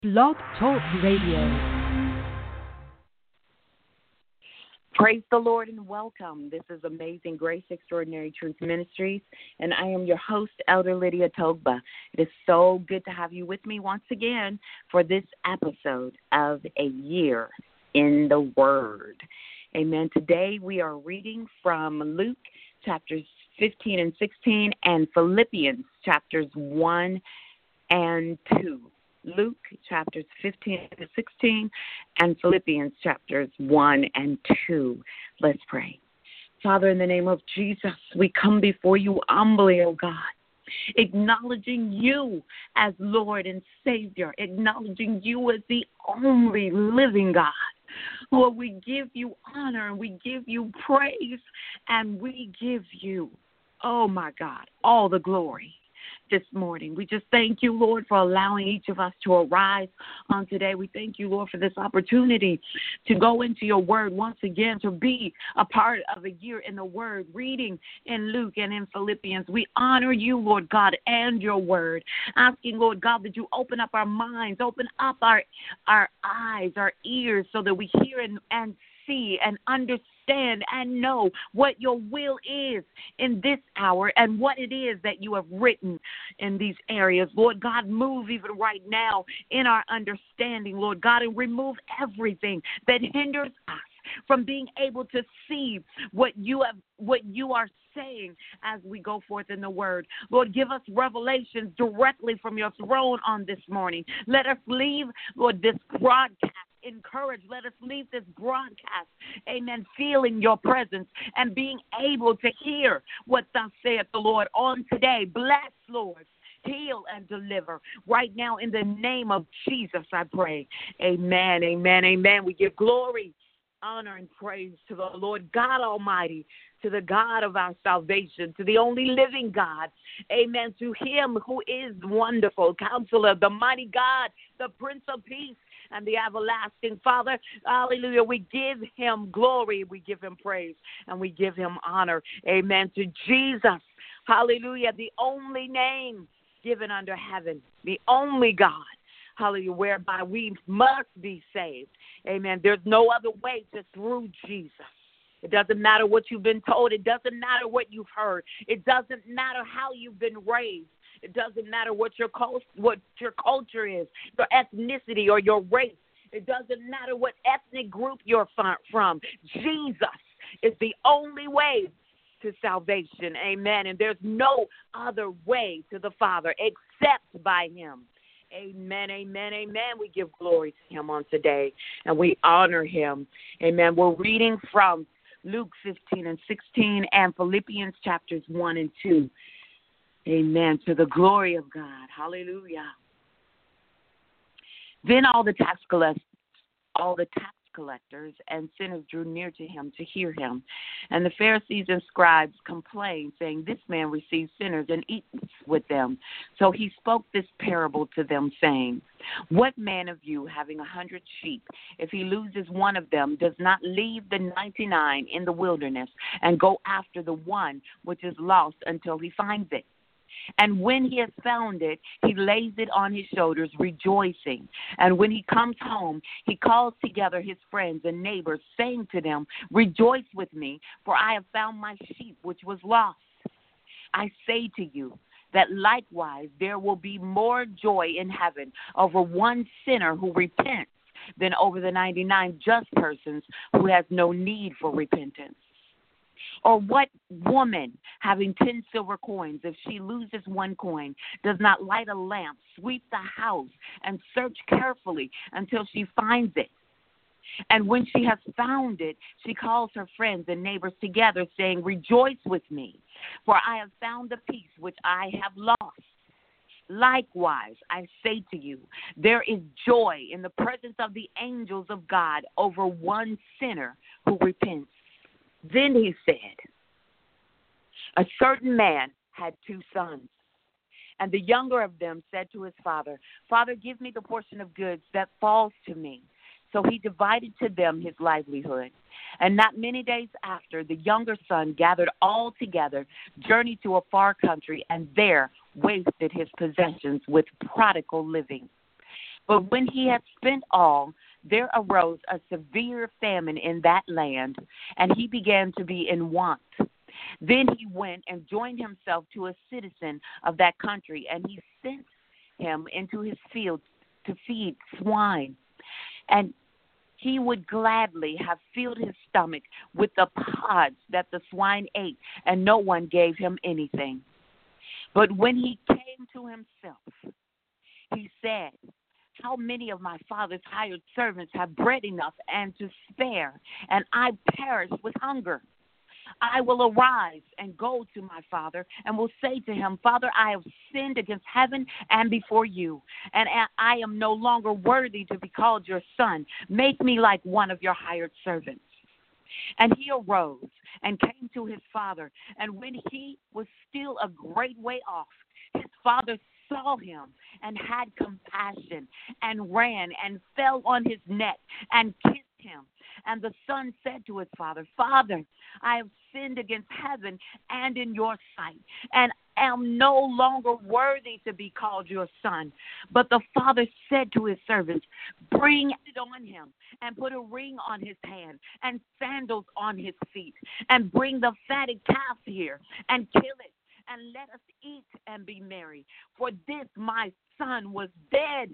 Blog Talk Radio. Praise the Lord and welcome. This is Amazing Grace Extraordinary Truth Ministries, and I am your host, Elder Lydia Togba. It is so good to have you with me once again for this episode of A Year in the Word. Amen. Today we are reading from Luke chapters 15 and 16 and Philippians chapters 1 and 2. Luke chapters 15 to 16 and Philippians chapters 1 and 2. Let's pray. Father, in the name of Jesus, we come before you humbly, O God, acknowledging you as Lord and Savior, acknowledging you as the only living God. Lord, we give you honor and we give you praise and we give you, oh my God, all the glory. This morning. We just thank you, Lord, for allowing each of us to arise on today. We thank you, Lord, for this opportunity to go into your word once again, to be a part of a year in the word, reading in Luke and in Philippians. We honor you, Lord God, and your word, asking, Lord God, that you open up our minds, open up our eyes, our ears, so that we hear and see and understand and know what your will is in this hour and what it is that you have written in these areas. Lord God, move even right now in our understanding, Lord God, and remove everything that hinders us from being able to see what you are saying as we go forth in the word. Lord, give us revelations directly from your throne on this morning. Let us leave, Lord, this broadcast encouraged. Let us leave this broadcast, amen, feeling your presence and being able to hear what thus saith the Lord on today. Bless, Lord. Heal and deliver right now in the name of Jesus, I pray. Amen, amen, amen. We give glory, honor, and praise to the Lord God Almighty, to the God of our salvation, to the only living God. Amen. To him who is wonderful, Counselor, the mighty God, the Prince of Peace, and the everlasting Father. Hallelujah. We give him glory. We give him praise. And we give him honor. Amen. To Jesus. Hallelujah. The only name given under heaven. The only God. Hallelujah. Whereby we must be saved. Amen. There's no other way to through Jesus. It doesn't matter what you've been told. It doesn't matter what you've heard. It doesn't matter how you've been raised. It doesn't matter what your culture is, your ethnicity or your race. It doesn't matter what ethnic group you're from. Jesus is the only way to salvation. Amen. And there's no other way to the Father except by him. Amen, amen, amen. We give glory to him on today, and we honor him. Amen. We're reading from Luke 15 and 16 and Philippians chapters 1 and 2. Amen. To the glory of God. Hallelujah. Then all the tax collectors and sinners drew near to him to hear him. And the Pharisees and scribes complained, saying, "This man receives sinners and eats with them." So he spoke this parable to them, saying, "What man of you, having 100 sheep, if he loses one of them, does not leave the 99 in the wilderness and go after the one which is lost until he finds it? And when he has found it, he lays it on his shoulders, rejoicing. And when he comes home, he calls together his friends and neighbors, saying to them, 'Rejoice with me, for I have found my sheep which was lost.' I say to you that likewise there will be more joy in heaven over one sinner who repents than over the 99 just persons who has no need for repentance. Or what woman, having 10 silver coins, if she loses one coin, does not light a lamp, sweep the house, and search carefully until she finds it? And when she has found it, she calls her friends and neighbors together, saying, 'Rejoice with me, for I have found the piece which I have lost.' Likewise, I say to you, there is joy in the presence of the angels of God over one sinner who repents." Then he said, "A certain man had 2 sons, and the younger of them said to his father, 'Father, give me the portion of goods that falls to me.' So he divided to them his livelihood. And not many days after, the younger son gathered all together, journeyed to a far country, and there wasted his possessions with prodigal living. But when he had spent all, there arose a severe famine in that land, and he began to be in want. Then he went and joined himself to a citizen of that country, and he sent him into his fields to feed swine. And he would gladly have filled his stomach with the pods that the swine ate, and no one gave him anything. But when he came to himself, he said, how many of my father's hired servants have bread enough and to spare, and I perish with hunger? I will arise and go to my father and will say to him, Father, I have sinned against heaven and before you, and I am no longer worthy to be called your son. Make me like one of your hired servants. And he arose and came to his father, and when he was still a great way off, his father saw him and had compassion and ran and fell on his neck and kissed him. And the son said to his father, Father, I have sinned against heaven and in your sight, and am no longer worthy to be called your son. But the father said to his servants, bring it on him, and put a ring on his hand, and sandals on his feet, and bring the fatted calf here, and kill it, and let us eat and be merry. For this my son was dead,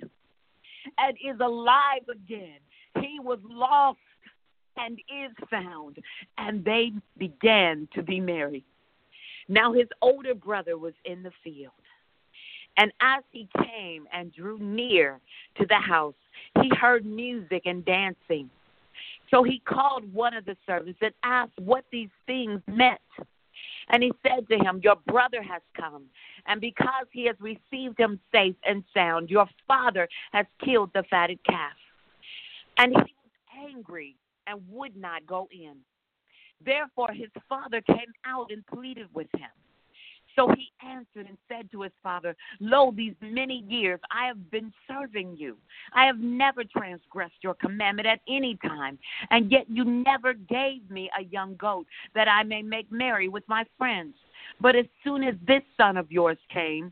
and is alive again. He was lost, and is found. And they began to be merry. Now his older brother was in the field. And as he came and drew near to the house, he heard music and dancing. So he called one of the servants and asked what these things meant. And he said to him, your brother has come, and because he has received him safe and sound, your father has killed the fatted calf. And he was angry and would not go in. Therefore his father came out and pleaded with him. So he answered and said to his father, lo, these many years I have been serving you. I have never transgressed your commandment at any time, and yet you never gave me a young goat that I may make merry with my friends. But as soon as this son of yours came,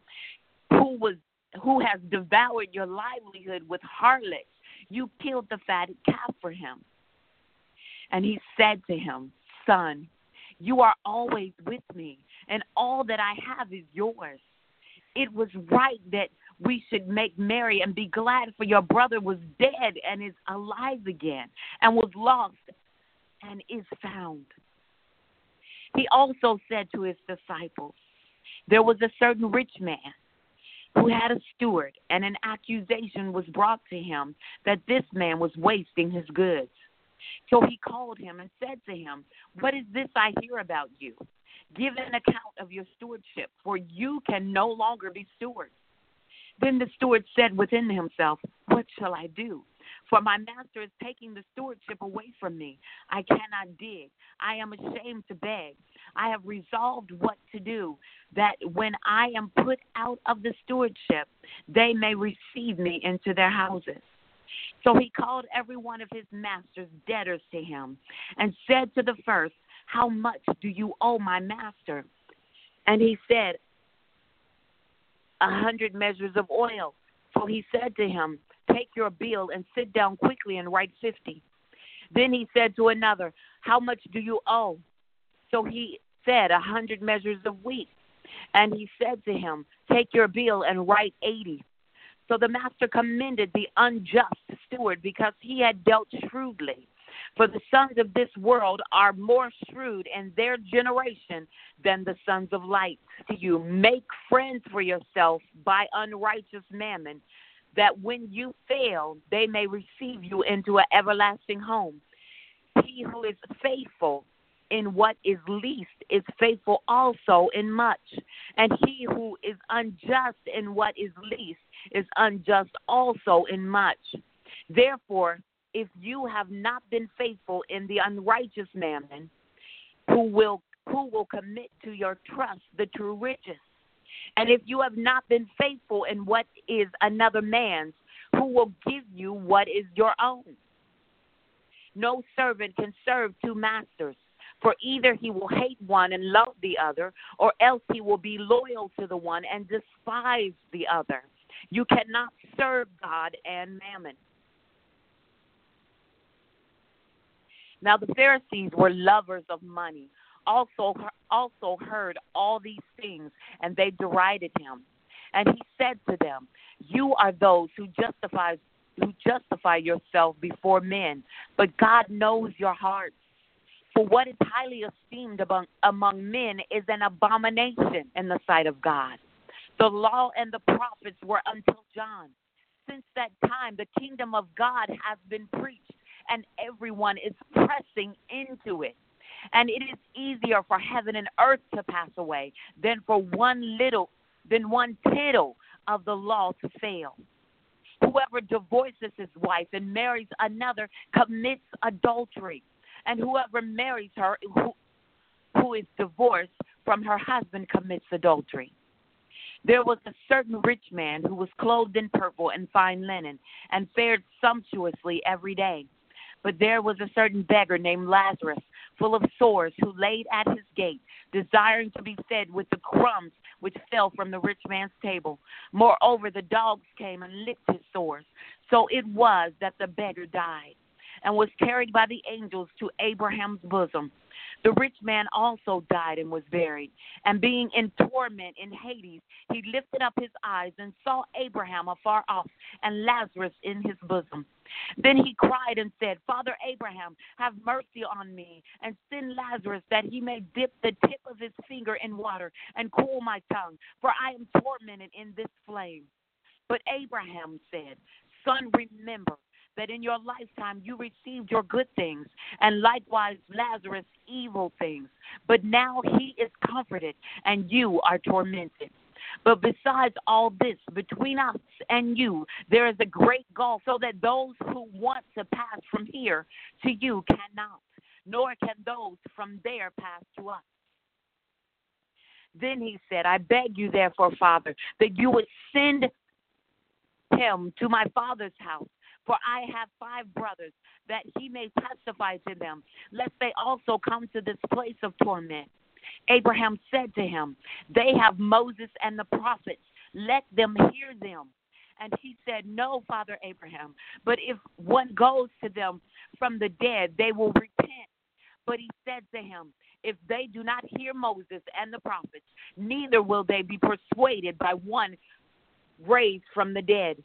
who has devoured your livelihood with harlots, you killed the fatted calf for him. And he said to him, son, you are always with me, and all that I have is yours. It was right that we should make merry and be glad, for your brother was dead and is alive again, and was lost and is found. He also said to his disciples, there was a certain rich man who had a steward, and an accusation was brought to him that this man was wasting his goods. So he called him and said to him, what is this I hear about you? Give an account of your stewardship, for you can no longer be stewards. Then the steward said within himself, what shall I do? For my master is taking the stewardship away from me. I cannot dig. I am ashamed to beg. I have resolved what to do, that when I am put out of the stewardship, they may receive me into their houses. So he called every one of his master's debtors to him, and said to the first, how much do you owe my master? And he said, 100 measures of oil. So he said to him, take your bill and sit down quickly and write 50. Then he said to another, how much do you owe? So he said, 100 measures of wheat. And he said to him, take your bill and write 80. So the master commended the unjust steward, because he had dealt shrewdly. For the sons of this world are more shrewd in their generation than the sons of light. To you, make friends for yourself by unrighteous mammon, that when you fail, they may receive you into an everlasting home. He who is faithful in what is least is faithful also in much. And he who is unjust in what is least is unjust also in much. Therefore, if you have not been faithful in the unrighteous mammon, who will commit to your trust the true riches? And if you have not been faithful in what is another man's, who will give you what is your own? No servant can serve two masters, for either he will hate one and love the other, or else he will be loyal to the one and despise the other. You cannot serve God and mammon. Now the Pharisees were lovers of money, also heard all these things, and they derided him. And he said to them, you are those who justify yourself before men, but God knows your hearts. For what is highly esteemed among men is an abomination in the sight of God. The law and the prophets were until John. Since that time, the kingdom of God has been preached, and everyone is pressing into it. And it is easier for heaven and earth to pass away than for one tittle of the law to fail. Whoever divorces his wife and marries another commits adultery. And whoever marries her who is divorced from her husband commits adultery. There was a certain rich man who was clothed in purple and fine linen and fared sumptuously every day. But there was a certain beggar named Lazarus, full of sores, who laid at his gate, desiring to be fed with the crumbs which fell from the rich man's table. Moreover, the dogs came and licked his sores. So it was that the beggar died and was carried by the angels to Abraham's bosom. The rich man also died and was buried. And being in torment in Hades, he lifted up his eyes and saw Abraham afar off and Lazarus in his bosom. Then he cried and said, Father Abraham, have mercy on me, and send Lazarus that he may dip the tip of his finger in water and cool my tongue, for I am tormented in this flame. But Abraham said, Son, remember that in your lifetime you received your good things, and likewise Lazarus evil things. But now he is comforted, and you are tormented. But besides all this, between us and you, there is a great gulf, so that those who want to pass from here to you cannot, nor can those from there pass to us. Then he said, I beg you therefore, Father, that you would send him to my father's house, for I have 5 brothers, that he may testify to them, lest they also come to this place of torment. Abraham said to him, they have Moses and the prophets. Let them hear them. And he said, no, Father Abraham, but if one goes to them from the dead, they will repent. But he said to him, if they do not hear Moses and the prophets, neither will they be persuaded by one raised from the dead.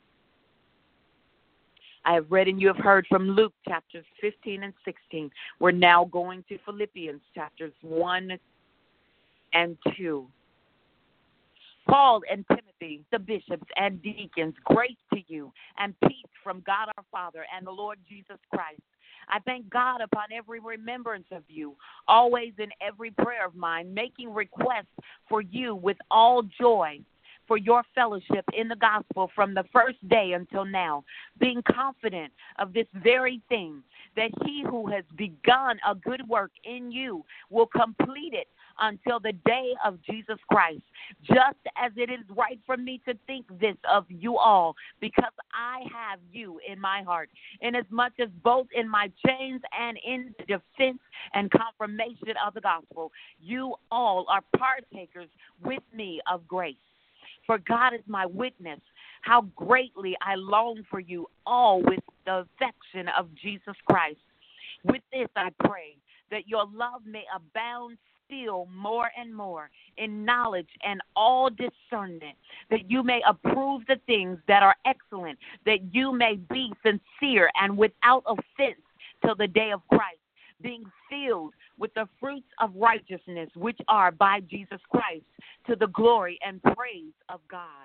I have read and you have heard from Luke chapters 15 and 16. We're now going to Philippians chapters 1 and 2. Paul and Timothy, the bishops and deacons, grace to you and peace from God our Father and the Lord Jesus Christ. I thank God upon every remembrance of you, always in every prayer of mine, making requests for you with all joy, for your fellowship in the gospel from the first day until now, being confident of this very thing, that he who has begun a good work in you will complete it until the day of Jesus Christ, just as it is right for me to think this of you all, because I have you in my heart, inasmuch as both in my chains and in the defense and confirmation of the gospel, you all are partakers with me of grace. For God is my witness, how greatly I long for you all with the affection of Jesus Christ. With this I pray, that your love may abound still more and more in knowledge and all discernment, that you may approve the things that are excellent, that you may be sincere and without offense till the day of Christ, being filled with the fruits of righteousness, which are by Jesus Christ, to the glory and praise of God.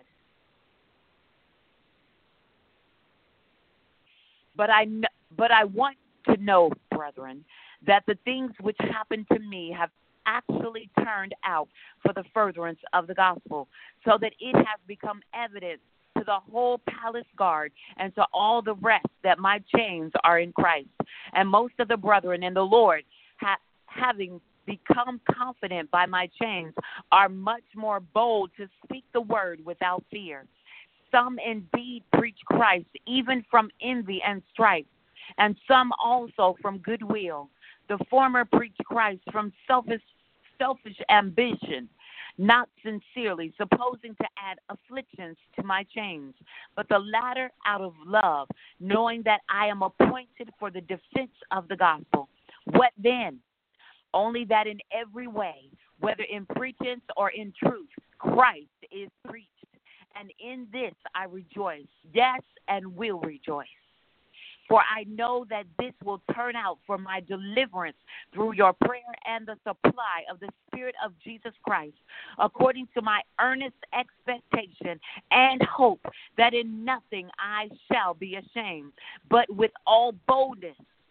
But I want to know, brethren, that the things which happened to me have actually turned out for the furtherance of the gospel, so that it has become evident to the whole palace guard and to all the rest that my chains are in Christ. And most of the brethren in the Lord, having become confident by my chains, are much more bold to speak the word without fear. Some indeed preach Christ, even from envy and strife, and some also from goodwill. The former preach Christ from selfish ambition, not sincerely, supposing to add afflictions to my chains, but the latter out of love, knowing that I am appointed for the defense of the gospel. What then? Only that in every way, whether in pretense or in truth, Christ is preached. And in this I rejoice, yes, and will rejoice. For I know that this will turn out for my deliverance through your prayer and the supply of the Spirit of Jesus Christ, according to my earnest expectation and hope that in nothing I shall be ashamed, but with all boldness,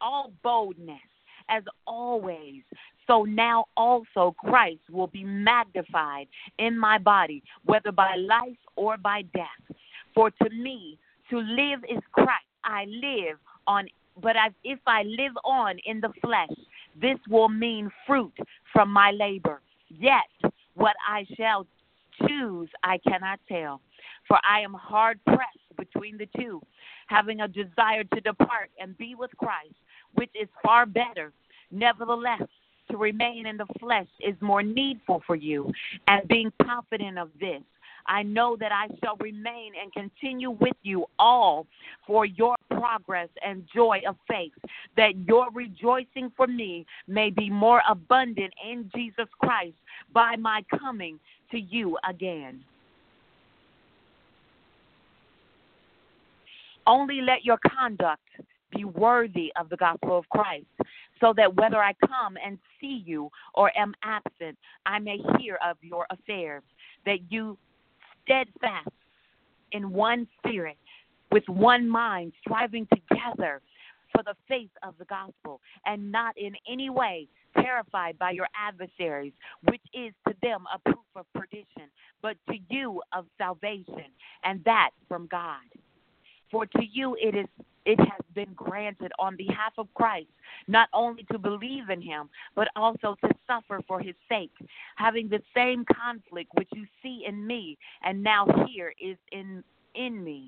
as always. So now also Christ will be magnified in my body, whether by life or by death. For to me, to live is Christ. I live on, but if I live on in the flesh, this will mean fruit from my labor. Yet what I shall choose I cannot tell, for I am hard pressed between the two, having a desire to depart and be with Christ, which is far better. Nevertheless, to remain in the flesh is more needful for you, and being confident of this, I know that I shall remain and continue with you all for your progress and joy of faith, that your rejoicing for me may be more abundant in Jesus Christ by my coming to you again. Only let your conduct be worthy of the gospel of Christ, so that whether I come and see you or am absent, I may hear of your affairs, that you steadfast in one spirit, with one mind, striving together for the faith of the gospel, and not in any way terrified by your adversaries, which is to them a proof of perdition, but to you of salvation, and that from God. For to you it has been granted on behalf of Christ, not only to believe in him, but also to suffer for his sake, having the same conflict which you see in me, and now here is in me.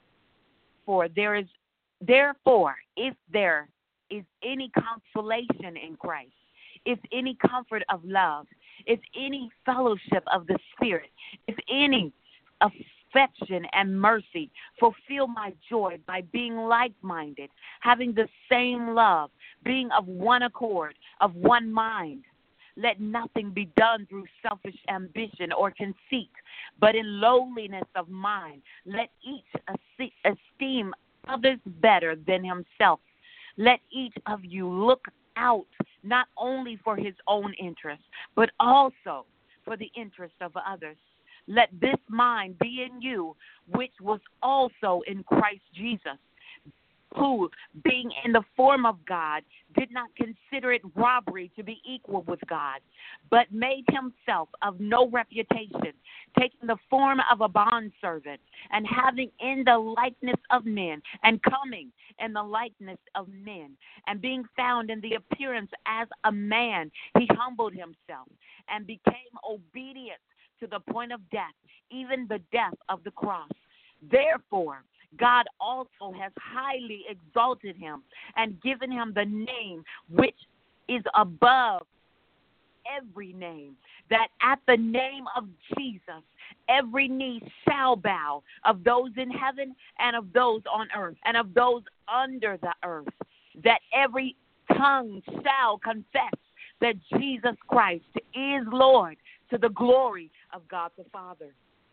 Therefore, if there is any consolation in Christ, if any comfort of love, if any fellowship of the Spirit, if any affection and mercy, fulfill my joy by being like-minded, having the same love, being of one accord, of one mind. Let nothing be done through selfish ambition or conceit, but in lowliness of mind, let each esteem others better than himself. Let each of you look out not only for his own interest, but also for the interest of others. Let this mind be in you, which was also in Christ Jesus, who, being in the form of God, did not consider it robbery to be equal with God, but made himself of no reputation, taking the form of a bondservant, and having in the likeness of men, and coming in the likeness of men, and being found in the appearance as a man, he humbled himself, and became obedient to the point of death, even the death of the cross. Therefore, God also has highly exalted him and given him the name which is above every name, that at the name of Jesus, every knee shall bow, of those in heaven and of those on earth and of those under the earth, that every tongue shall confess that Jesus Christ is Lord, to the glory of God the Father.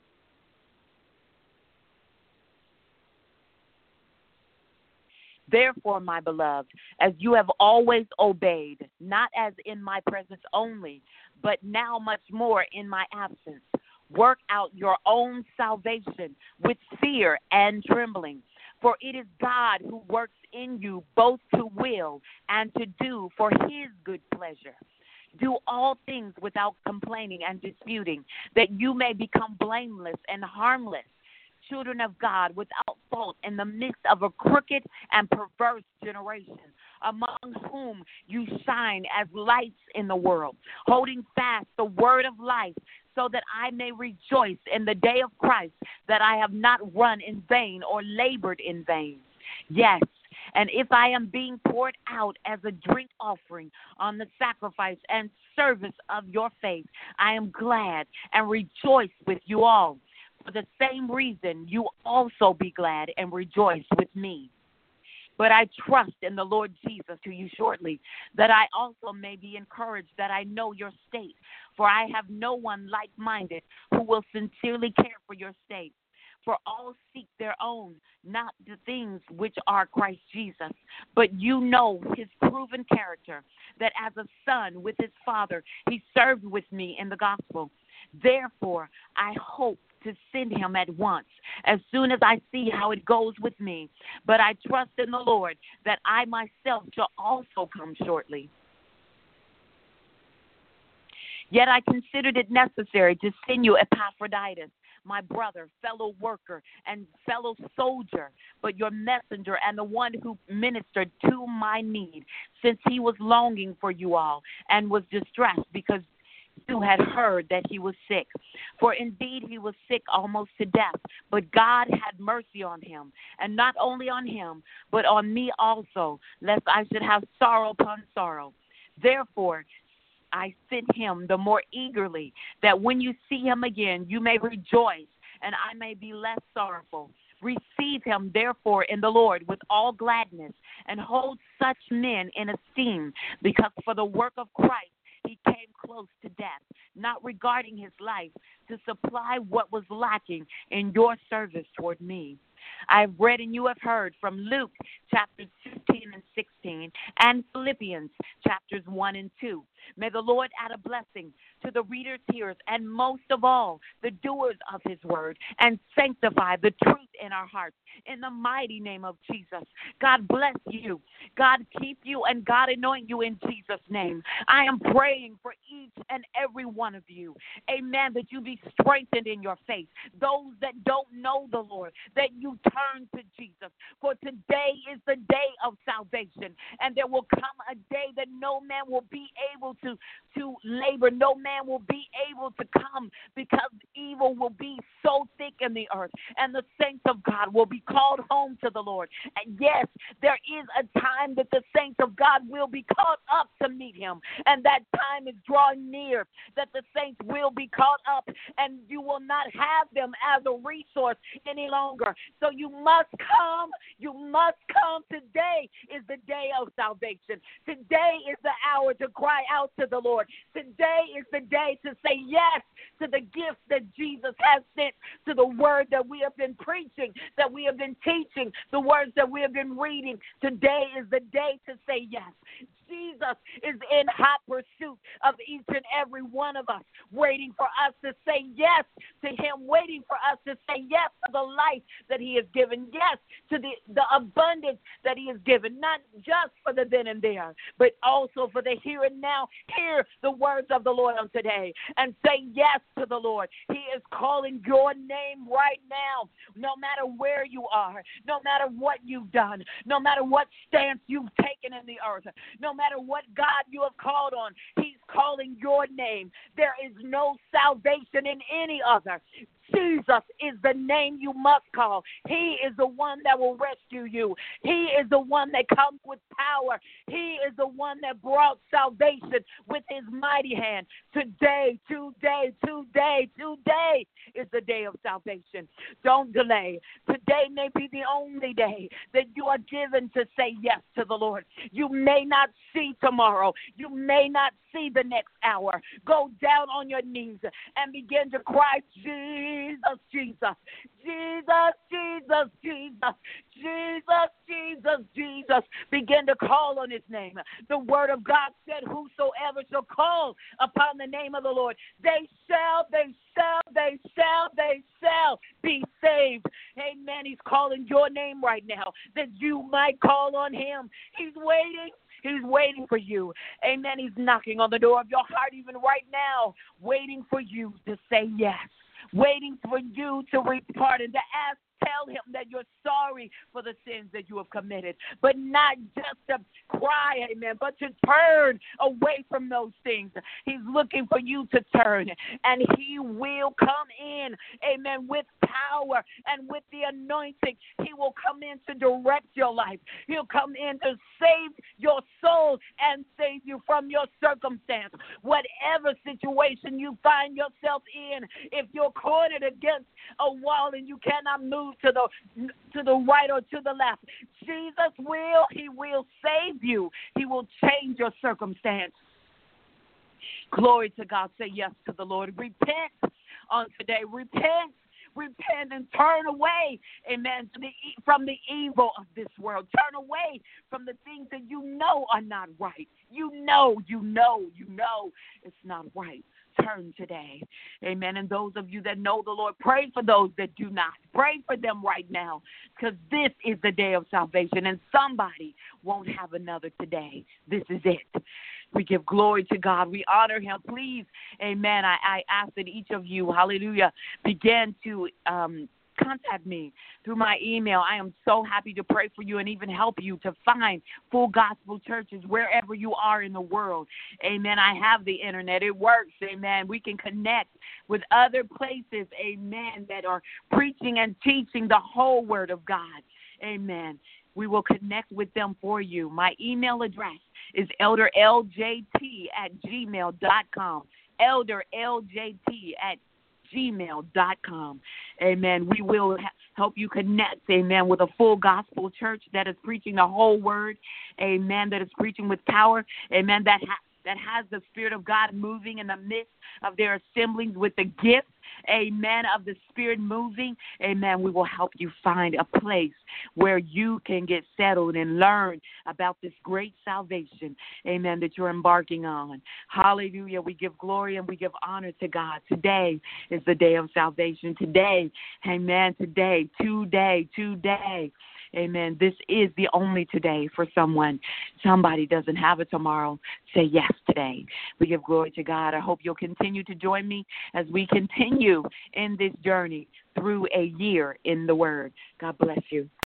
Therefore, my beloved, as you have always obeyed, not as in my presence only, but now much more in my absence, work out your own salvation with fear and trembling. For it is God who works in you both to will and to do for his good pleasure. Do all things without complaining and disputing, that you may become blameless and harmless, children of God without fault in the midst of a crooked and perverse generation, among whom you shine as lights in the world, holding fast the word of life, so that I may rejoice in the day of Christ, that I have not run in vain or labored in vain. Yes, And if I am being poured out as a drink offering on the sacrifice and service of your faith, I am glad and rejoice with you all. For the same reason, you also be glad and rejoice with me. But I trust in the Lord Jesus to you shortly, that I also may be encouraged that I know your state. For I have no one like-minded who will sincerely care for your state. For all seek their own, not the things which are Christ Jesus. But you know his proven character, that as a son with his father, he served with me in the gospel. Therefore, I hope to send him at once, as soon as I see how it goes with me. But I trust in the Lord that I myself shall also come shortly. Yet I considered it necessary to send you Epaphroditus, my brother, fellow worker, and fellow soldier, but your messenger and the one who ministered to my need, since he was longing for you all and was distressed because you had heard that he was sick. For indeed he was sick almost to death, but God had mercy on him, and not only on him, but on me also, lest I should have sorrow upon sorrow. Therefore I sent him the more eagerly, that when you see him again, you may rejoice, and I may be less sorrowful. Receive him, therefore, in the Lord with all gladness, and hold such men in esteem, because for the work of Christ he came close to death, not regarding his life, to supply what was lacking in your service toward me. I have read and you have heard from Luke chapters 15 and 16 and Philippians chapters 1 and 2. May the Lord add a blessing to the readers, hearers, and most of all, the doers of his word, and sanctify the truth in our hearts. In the mighty name of Jesus, God bless you. God keep you, and God anoint you in Jesus' name. I am praying for each and every one of you. Amen. That you be strengthened in your faith. Those that don't know the Lord, that you turn to Jesus. For today is the day of salvation, and there will come a day that no man will be able to labor. No man will be able to come, because evil will be so thick in the earth, and the saints of God will be called home to the Lord. And yes, there is a time that the saints of God will be caught up to meet him, and that time is drawing near, that the saints will be caught up, and you will not have them as a resource any longer. So you must come. You must come. Today is the day of salvation. Today is the hour to cry out to the Lord. Today is the day to say yes to the gifts that Jesus has sent, to the word that we have been preaching, that we have been teaching, the words that we have been reading. Today is the day to say yes. Jesus is in hot pursuit of each and every one of us, waiting for us to say yes to him, waiting for us to say yes to the life that he has given, yes to the abundance that he has given, not just for the then and there, but also for the here and now. Hear the words of the Lord on today and say yes to the Lord. He is calling your name right now, no matter where you are, no matter what you've done, no matter what stance you've taken in the earth, no matter what God you have called on. He's calling your name. There is no salvation in any other. Jesus is the name you must call. He is the one that will rescue you. He is the one that comes with power. He is the one that brought salvation with his mighty hand. Today is the day of salvation. Don't delay. Today may be the only day that you are given to say yes to the Lord. You may not see tomorrow. You may not see the next hour. Go down on your knees and begin to cry, Jesus, Jesus, Jesus, Jesus, Jesus, Jesus, Jesus, Jesus. Begin to call on his name. The word of God said, whosoever shall call upon the name of the Lord, they shall be saved. Amen. He's calling your name right now, that you might call on him. He's waiting. He's waiting for you. Amen. He's knocking on the door of your heart even right now, waiting for you to say yes, waiting for you to repart and to ask tell him that you're sorry for the sins that you have committed, but not just to cry, amen, but to turn away from those things. He's looking for you to turn, and he will come in, amen, with power and with the anointing. He will come in to direct your life. He'll come in to save your soul and save you from your circumstance. Whatever situation you find yourself in, if you're cornered against a wall and you cannot move to the right or to the left, Jesus will. He will save you. He will change your circumstance. Glory to God. Say yes to the Lord. Repent on today. Repent and turn away, amen, from the evil of this world. Turn away from the things that you know are not right. You know it's not right. Turn today, amen. And those of you that know the Lord, pray for those that do not. Pray for them right now, because this is the day of salvation, and somebody won't have another today. This is it. We give glory to God. We honor him. Please, amen, I ask that each of you, hallelujah, begin to contact me through my email. I am so happy to pray for you and even help you to find full gospel churches wherever you are in the world. Amen. I have the internet. It works. Amen. We can connect with other places, amen, that are preaching and teaching the whole word of God. Amen. We will connect with them for you. My email address is elderljt@gmail.com. elderljt@gmail.com. Amen. We will help you connect, amen, with a full gospel church that is preaching the whole word, amen, that is preaching with power, amen, that has the Spirit of God moving in the midst of their assemblies with the gift, amen, of the Spirit moving. Amen. We will help you find a place where you can get settled and learn about this great salvation, amen, that you're embarking on. Hallelujah. We give glory and we give honor to God. Today is the day of salvation. Today, amen, today. Amen. This is the only today for someone. Somebody doesn't have a tomorrow. Say yes today. We give glory to God. I hope you'll continue to join me as we continue in this journey through a year in the Word. God bless you.